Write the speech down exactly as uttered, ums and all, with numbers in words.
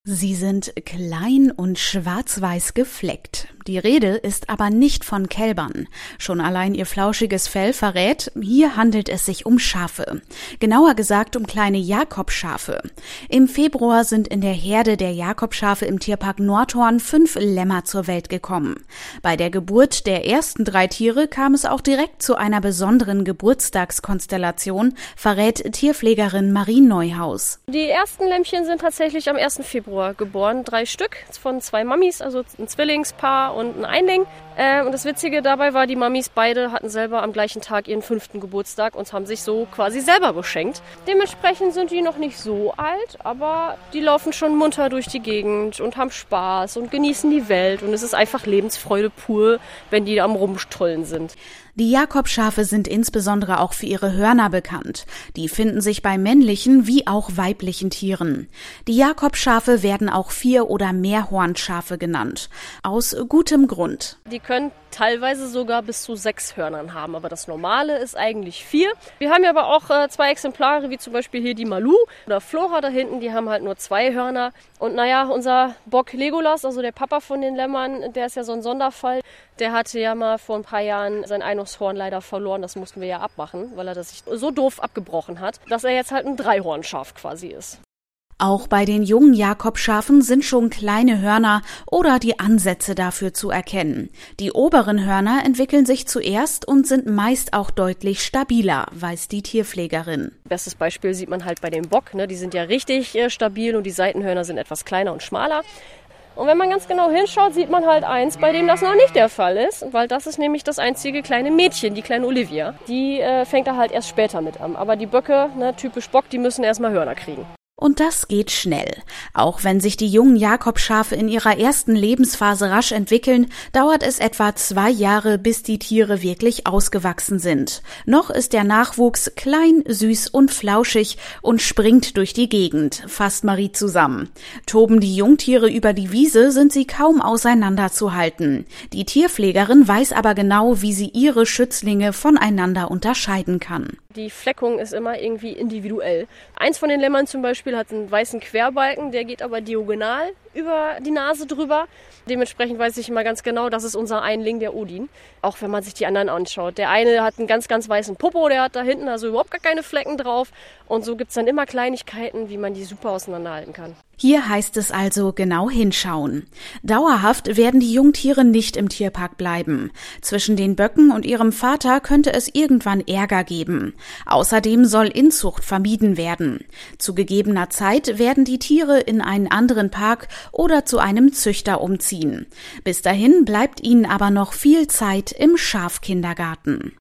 Sie sind klein und schwarz-weiß gefleckt. Die Rede ist aber nicht von Kälbern. Schon allein ihr flauschiges Fell verrät, hier handelt es sich um Schafe. Genauer gesagt um kleine Jakobschafe. Im Februar sind in der Herde der Jakobschafe im Tierpark Nordhorn fünf Lämmer zur Welt gekommen. Bei der Geburt der ersten drei Tiere kam es auch direkt zu einer besonderen Geburtstagskonstellation, verrät Tierpflegerin Marie Neuhaus. Die ersten Lämmchen sind tatsächlich am ersten Februar geboren, drei Stück von zwei Mamis, also ein Zwillingspaar und ein Einling. Äh, und das Witzige dabei war, die Mamis beide hatten selber am gleichen Tag ihren fünften Geburtstag und haben sich so quasi selber beschenkt. Dementsprechend sind die noch nicht so alt, aber die laufen schon munter durch die Gegend und haben Spaß und genießen die Welt. Und es ist einfach Lebensfreude pur, wenn die am Rumstollen sind. Die Jakobschafe sind insbesondere auch für ihre Hörner bekannt. Die finden sich bei männlichen wie auch weiblichen Tieren. Die Jakobschafe werden auch Vier- oder Mehrhornschafe genannt. Aus gutem Grund. Die können teilweise sogar bis zu sechs Hörnern haben, aber das Normale ist eigentlich vier. Wir haben ja aber auch äh, zwei Exemplare, wie zum Beispiel hier die Malu oder Flora da hinten, die haben halt nur zwei Hörner. Und naja, unser Bock Legolas, also der Papa von den Lämmern, der ist ja so ein Sonderfall. Der hatte ja mal vor ein paar Jahren sein Einungshorn leider verloren, das mussten wir ja abmachen, weil er das sich so doof abgebrochen hat, dass er jetzt halt ein Dreihornschaf quasi ist. Auch bei den jungen Jakobschafen sind schon kleine Hörner oder die Ansätze dafür zu erkennen. Die oberen Hörner entwickeln sich zuerst und sind meist auch deutlich stabiler, weiß die Tierpflegerin. Bestes Beispiel sieht man halt bei dem Bock, ne? Die sind ja richtig äh, stabil und die Seitenhörner sind etwas kleiner und schmaler. Und wenn man ganz genau hinschaut, sieht man halt eins, bei dem das noch nicht der Fall ist, weil das ist nämlich das einzige kleine Mädchen, die kleine Olivia. Die äh, fängt da halt erst später mit an. Aber die Böcke, ne, typisch Bock, die müssen erstmal Hörner kriegen. Und das geht schnell. Auch wenn sich die jungen Jakobschafe in ihrer ersten Lebensphase rasch entwickeln, dauert es etwa zwei Jahre, bis die Tiere wirklich ausgewachsen sind. Noch ist der Nachwuchs klein, süß und flauschig und springt durch die Gegend, fasst Marie zusammen. Toben die Jungtiere über die Wiese, sind sie kaum auseinanderzuhalten. Die Tierpflegerin weiß aber genau, wie sie ihre Schützlinge voneinander unterscheiden kann. Die Fleckung ist immer irgendwie individuell. Eins von den Lämmern zum Beispiel hat einen weißen Querbalken, der geht aber diagonal über die Nase drüber. Dementsprechend weiß ich immer ganz genau, das ist unser Einling, der Odin. Auch wenn man sich die anderen anschaut. Der eine hat einen ganz, ganz weißen Popo, der hat da hinten also überhaupt gar keine Flecken drauf. Und so gibt's dann immer Kleinigkeiten, wie man die super auseinanderhalten kann. Hier heißt es also genau hinschauen. Dauerhaft werden die Jungtiere nicht im Tierpark bleiben. Zwischen den Böcken und ihrem Vater könnte es irgendwann Ärger geben. Außerdem soll Inzucht vermieden werden. Zu gegebener Zeit werden die Tiere in einen anderen Park oder zu einem Züchter umziehen. Bis dahin bleibt ihnen aber noch viel Zeit im Schafkindergarten.